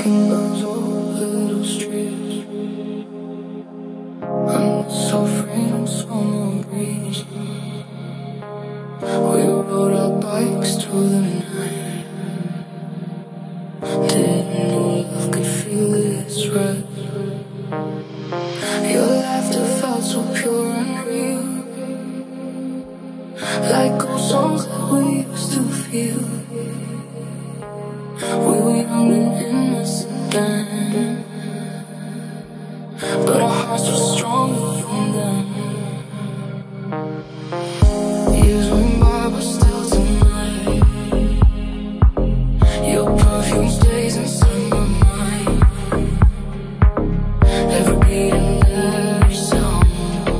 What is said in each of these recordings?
in those old little streets, under the soft rain and summer breeze. We rode our bikes through the night. Didn't know love could feel its right. Your laughter felt so pure and real, like old songs that we used to feel. We were young and innocent then, but our hearts were stronger from then. Years went by, but still tonight, your perfume stays inside my mind. Every beat and every sound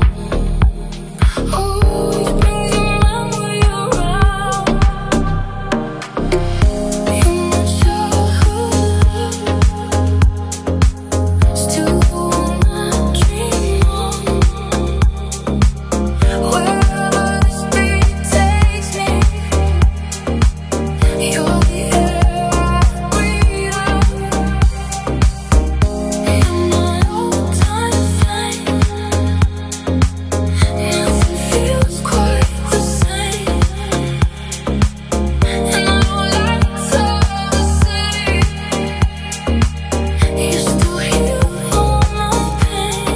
always brings a memory around. You're my childhood, still the one I dream of. Wherever this beat takes me, you're the air I breathe up. You're my old-time flame. Nothing feels quite the same. And the lights of the city, you still heal all my pain.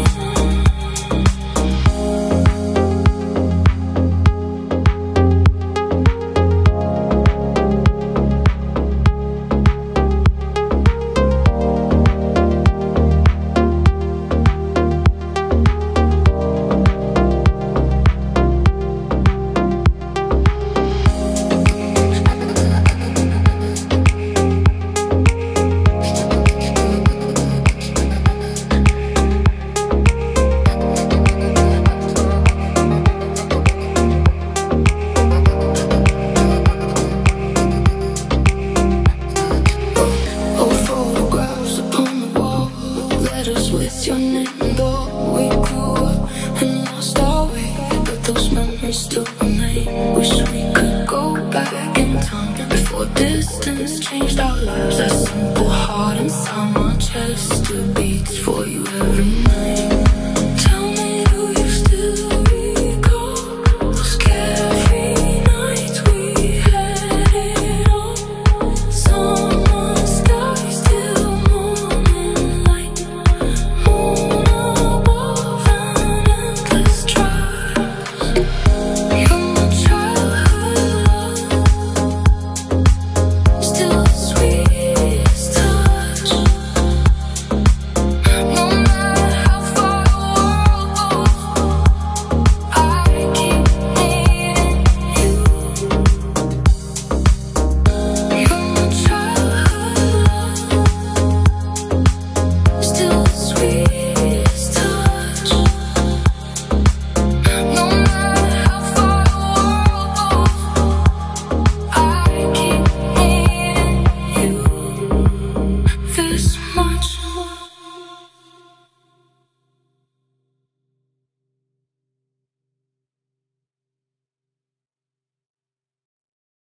Old photographs upon the wall, letters with your name, though we grew up and lost our way, but those memories still remain. Wish we could go back in time before distance changed our lives. That simple heart inside my chest still beats for you every